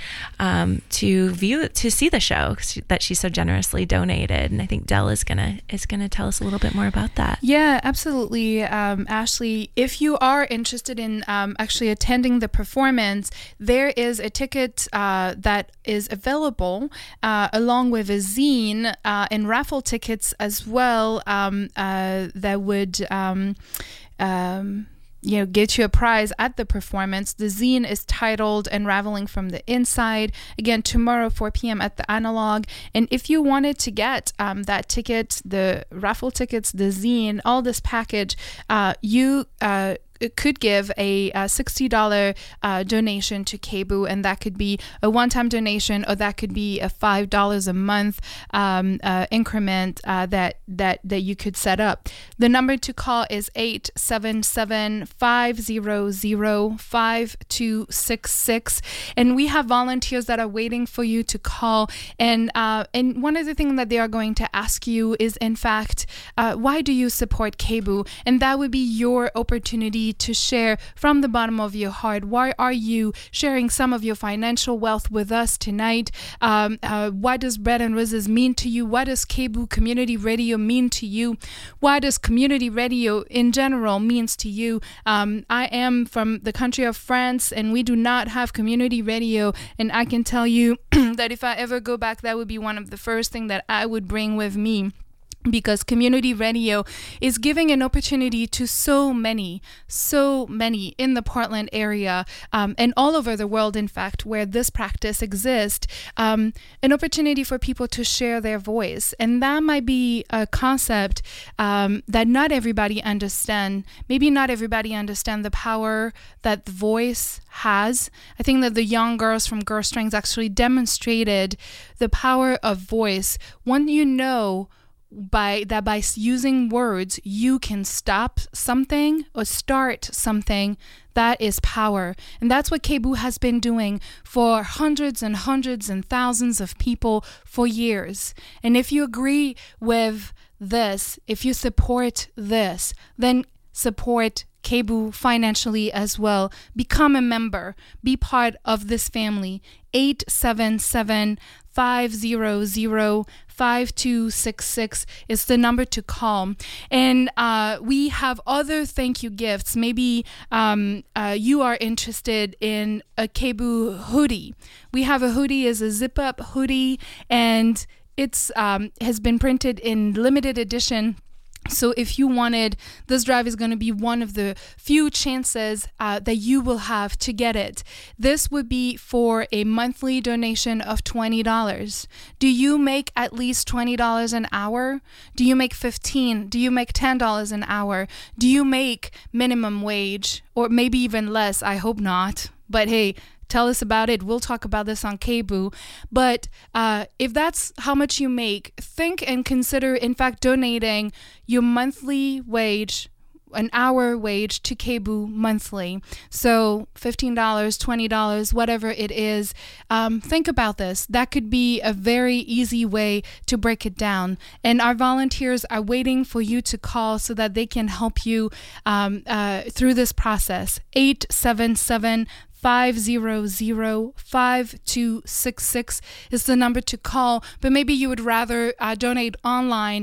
to see the show that she so generously donated. And I think Del is gonna tell us a little bit more about that. Yeah, absolutely, Ashley. If you are interested in actually attending the performance, there is a ticket that is available along with a zine and raffle tickets as well that would get you a prize at the performance. The zine is titled Unraveling from the Inside. Again, tomorrow, 4 p.m. at the Analog. And if you wanted to get that ticket, the raffle tickets, the zine, all this package, you could give a $60 donation to KBOO, and that could be a one-time donation, or that could be a $5 a month increment that you could set up. The number to call is 877-500-5266, and we have volunteers that are waiting for you to call. And one of the things that they are going to ask you is, in fact, why do you support KBOO? And that would be your opportunity to share from the bottom of your heart. Why are you sharing some of your financial wealth with us tonight? What does Bread and Roses mean to you? What does KBOO Community Radio mean to you? What does community radio in general means to you? I am from the country of France, and we do not have community radio, and I can tell you that if I ever go back, that would be one of the first things that I would bring with me, because community radio is giving an opportunity to so many in the Portland area, and all over the world, in fact, where this practice exists, an opportunity for people to share their voice. And that might be a concept that not everybody understand. Maybe not everybody understand the power that the voice has. I think that the young girls from Girl Strength actually demonstrated the power of voice. When you know by using words you can stop something or start something, that is power. And that's what KBOO has been doing for hundreds and hundreds and thousands of people for years. And if you agree with this, if you support this, then support KBOO financially as well. Become a member. Be part of this family. 877-500-5266 is the number to call. And we have other thank you gifts. Maybe you are interested in a KBOO hoodie. We have a hoodie, is a zip-up hoodie, and it's has been printed in limited edition. So if you wanted, this drive is going to be one of the few chances that you will have to get it. This would be for a monthly donation of $20. Do you make at least $20 an hour? Do you make $15? Do you make $10 an hour? Do you make minimum wage, or maybe even less? I hope not. But hey, tell us about it. We'll talk about this on KBOO. But if that's how much you make, think and consider, in fact, donating your monthly wage, an hour wage, to KBOO monthly. So $15, $20, whatever it is. Think about this. That could be a very easy way to break it down. And our volunteers are waiting for you to call so that they can help you through this process. 877-500-5266 is the number to call, but maybe you would rather donate online,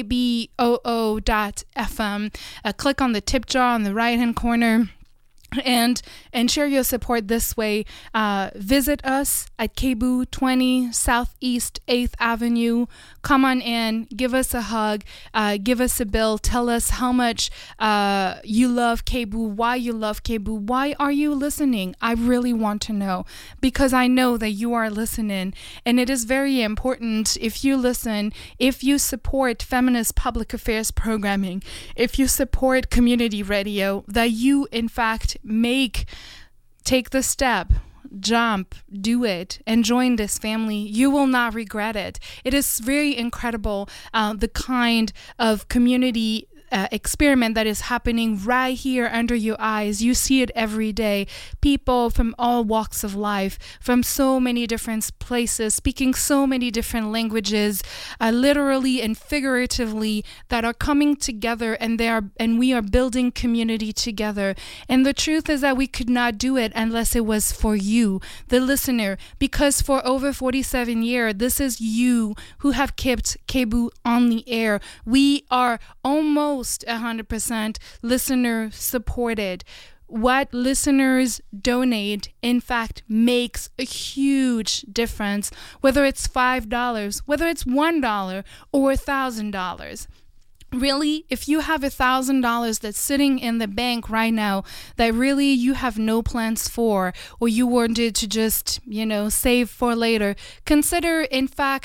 kboo.fm. Click on the tip jar on the right-hand corner and share your support this way. Visit us at KBOO 20 Southeast 8th Avenue. Come on in, give us a hug, give us a bill, tell us how much you love KBOO, why you love KBOO, why are you listening? I really want to know, because I know that you are listening, and it is very important if you listen, if you support feminist public affairs programming, if you support community radio, that you in fact take the step, jump, do it, and join this family. You will not regret it. It is very incredible, the kind of community experiment that is happening right here under your eyes. You see it every day. People from all walks of life, from so many different places, speaking so many different languages, literally and figuratively, that are coming together, and we are building community together. And the truth is that we could not do it unless it was for you, the listener, because for over 47 years, this is you who have kept KBOO on the air. We are almost 100% listener supported. What listeners donate, in fact, makes a huge difference, whether it's $5, whether it's $1 or $1,000. Really, if you have $1,000 that's sitting in the bank right now that really you have no plans for, or you wanted to just, save for later, consider, in fact,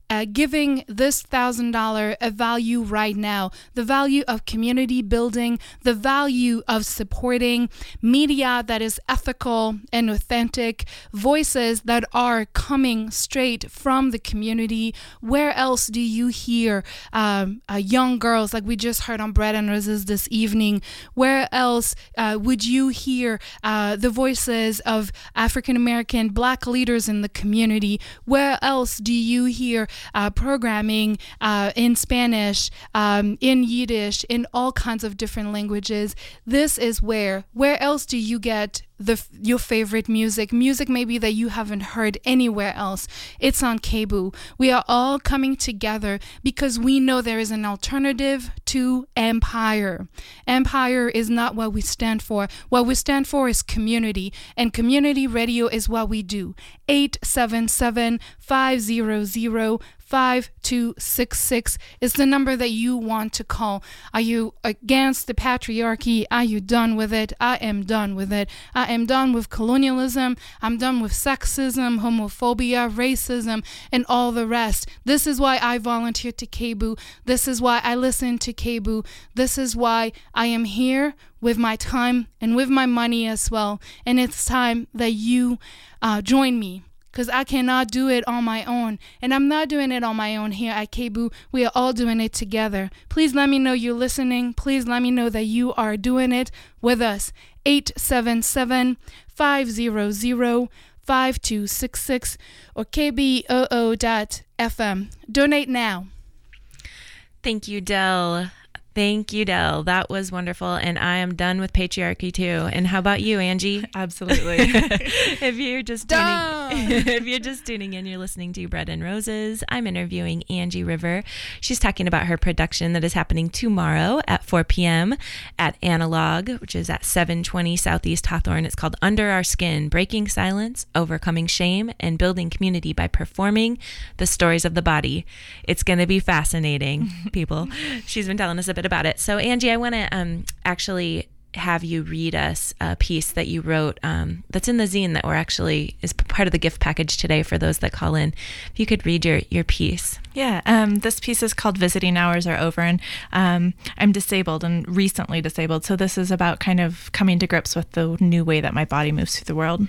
giving this $1,000 a value right now, the value of community building, the value of supporting media that is ethical and authentic, voices that are coming straight from the community. Where else do you hear young girls like we just heard on Bread and Roses this evening? Where else would you hear the voices of African American Black leaders in the community? Where else do you hear programming in Spanish, in Yiddish, in all kinds of different languages? This is where else do you get your favorite music maybe that you haven't heard anywhere else? It's on KBOO. We are all coming together because we know there is an alternative to empire. Empire is not what we stand for. What we stand for is community, and community radio is what we do. 877-500-5266 is the number that you want to call. Are you against the patriarchy? Are you done with it? I am done with it. I am done with colonialism. I'm done with sexism, homophobia, racism, and all the rest. This is why I volunteer to KBOO. This is why I listen to KBOO. This is why I am here with my time and with my money as well. And it's time that you join me, because I cannot do it on my own. And I'm not doing it on my own here at KBOO. We are all doing it together. Please let me know you're listening. Please let me know that you are doing it with us. 877-500-5266 or kboo.fm. Donate now. Thank you, Del. Thank you, Del. That was wonderful. And I am done with patriarchy too. And how about you, Angie? Absolutely. If you're just tuning in, you're listening to Bread and Roses. I'm interviewing Angie River. She's talking about her production that is happening tomorrow at 4 p.m. at Analog, which is at 720 Southeast Hawthorne. It's called Under Our Skin: Breaking Silence, Overcoming Shame, and Building Community by Performing the Stories of the Body. It's going to be fascinating, people. She's been telling us a bit about it. So Angie, I want to actually have you read us a piece that you wrote that's in the zine that is part of the gift package today for those that call in. If you could read your piece. Yeah, this piece is called Visiting Hours Are Over, and I'm disabled and recently disabled, so this is about kind of coming to grips with the new way that my body moves through the world.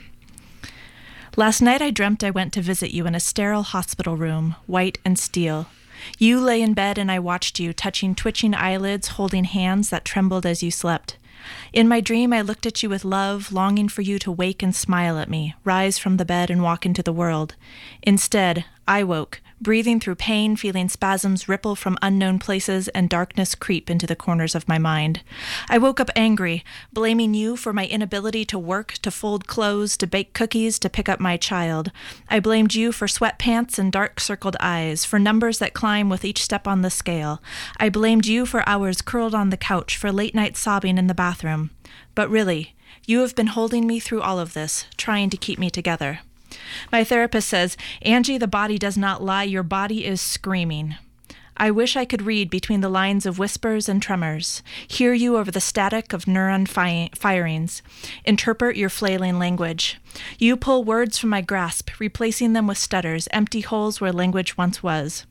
Last night I dreamt I went to visit you in a sterile hospital room, white and steel. You lay in bed and I watched you, touching twitching eyelids, holding hands that trembled as you slept. In my dream, I looked at you with love, longing for you to wake and smile at me, rise from the bed and walk into the world. Instead, I woke, breathing through pain, feeling spasms ripple from unknown places and darkness creep into the corners of my mind. I woke up angry, blaming you for my inability to work, to fold clothes, to bake cookies, to pick up my child. I blamed you for sweatpants and dark-circled eyes, for numbers that climb with each step on the scale. I blamed you for hours curled on the couch, for late-night sobbing in the bathroom. But really, you have been holding me through all of this, trying to keep me together. My therapist says, Angie, the body does not lie. Your body is screaming. I wish I could read between the lines of whispers and tremors, hear you over the static of neuron firings, interpret your flailing language. You pull words from my grasp, replacing them with stutters, empty holes where language once was.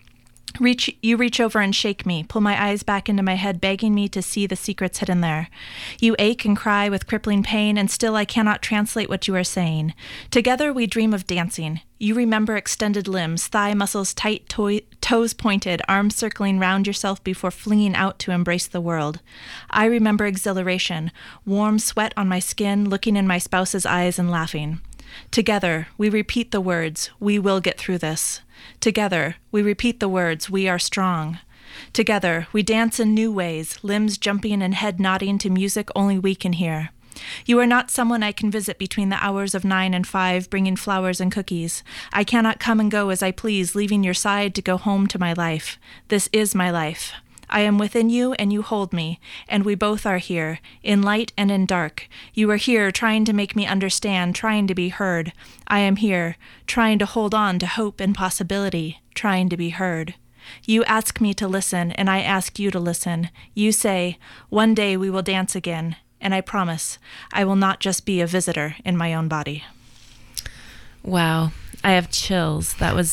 You reach over and shake me, pull my eyes back into my head, begging me to see the secrets hidden there. You ache and cry with crippling pain, and still I cannot translate what you are saying. Together we dream of dancing. You remember extended limbs, thigh muscles tight, toes pointed, arms circling round yourself before flinging out to embrace the world. I remember exhilaration, warm sweat on my skin, looking in my spouse's eyes and laughing. Together, we repeat the words, we will get through this. Together, we repeat the words, we are strong. Together, we dance in new ways, limbs jumping and head nodding to music only we can hear. You are not someone I can visit between the hours of 9 and 5, bringing flowers and cookies. I cannot come and go as I please, leaving your side to go home to my life. This is my life. I am within you and you hold me, and we both are here, in light and in dark. You are here trying to make me understand, trying to be heard. I am here, trying to hold on to hope and possibility, trying to be heard. You ask me to listen, and I ask you to listen. You say, one day we will dance again, and I promise I will not just be a visitor in my own body. Wow, I have chills. That was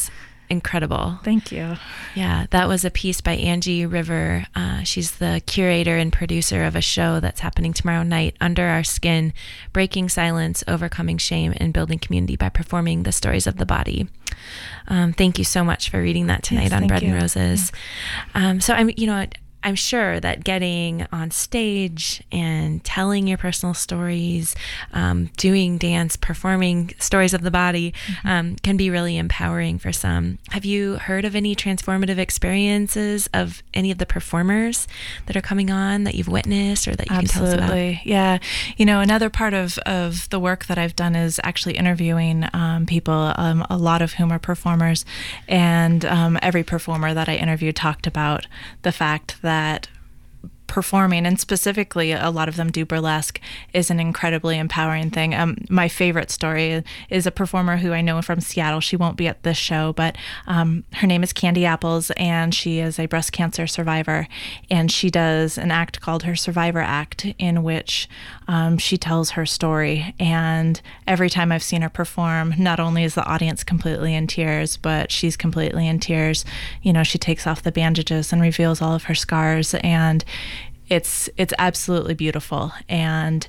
incredible. Thank you. Yeah, that was a piece by Angie River. She's the curator and producer of a show that's happening tomorrow night, Under Our Skin, Breaking Silence, Overcoming Shame, and Building Community by Performing the Stories of the Body. Thank you so much for reading that tonight on Bread and Roses. So I'm sure that getting on stage and telling your personal stories, doing dance, performing stories of the body, can be really empowering for some. Have you heard of any transformative experiences of any of the performers that are coming on that you've witnessed or that you can tell us about? Absolutely. Yeah. Another part of the work that I've done is actually interviewing people, a lot of whom are performers. And every performer that I interviewed talked about the fact that performing, and specifically a lot of them do burlesque, is an incredibly empowering thing. My favorite story is a performer who I know from Seattle. She won't be at this show, but her name is Candy Apples, and she is a breast cancer survivor. And she does an act called her Survivor Act, in which she tells her story. And every time I've seen her perform, not only is the audience completely in tears, but she's completely in tears. She takes off the bandages and reveals all of her scars, and it's absolutely beautiful. And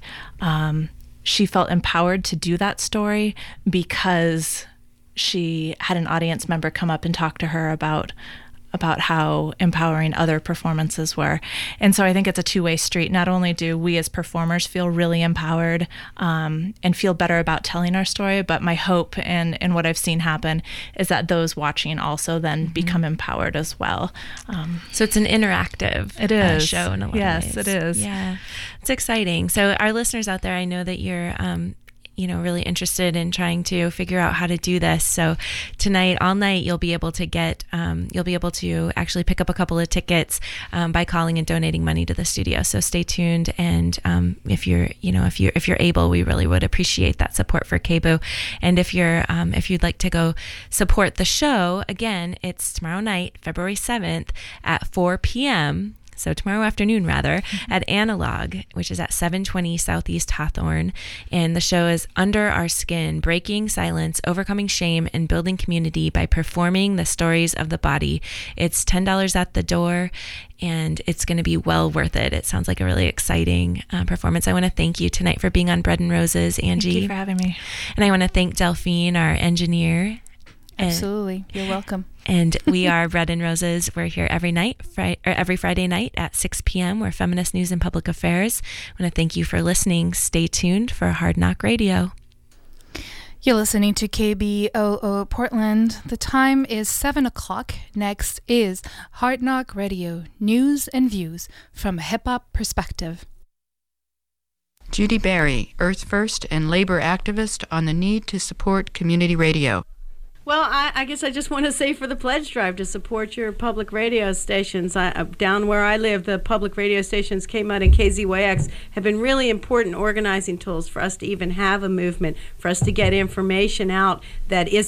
she felt empowered to do that story because she had an audience member come up and talk to her about how empowering other performances were. And so I think it's a two-way street. Not only do we as performers feel really empowered and feel better about telling our story, but my hope and what I've seen happen is that those watching also then become empowered as well. So it's an interactive show in a lot of ways. Yes, it is. Yeah, it's exciting. So our listeners out there, I know that you're really interested in trying to figure out how to do this. So tonight, all night, you'll be able to actually pick up a couple of tickets by calling and donating money to the studio. So stay tuned, and if you're able, we really would appreciate that support for KBOO. And if you'd like to go support the show, again, it's tomorrow night, February 7th at 4 p.m. So tomorrow afternoon, rather, at Analog, which is at 720 Southeast Hawthorne. And the show is Under Our Skin, Breaking Silence, Overcoming Shame, and Building Community by Performing the Stories of the Body. It's $10 at the door, and it's going to be well worth it. It sounds like a really exciting performance. I want to thank you tonight for being on Bread and Roses, Angie. Thank you for having me. And I want to thank Delphine, our engineer. Absolutely. You're welcome. And we are Bread and Roses. We're here every Friday night at 6 p.m. We're Feminist News and Public Affairs. I want to thank you for listening. Stay tuned for Hard Knock Radio. You're listening to KBOO Portland. The time is 7 o'clock. Next is Hard Knock Radio, news and views from a hip-hop perspective. Judy Berry, Earth First and labor activist on the need to support community radio. Well, I guess I just want to say for the pledge drive to support your public radio stations. Down where I live, the public radio stations, KMUD and KZYX, have been really important organizing tools for us to even have a movement, for us to get information out that isn't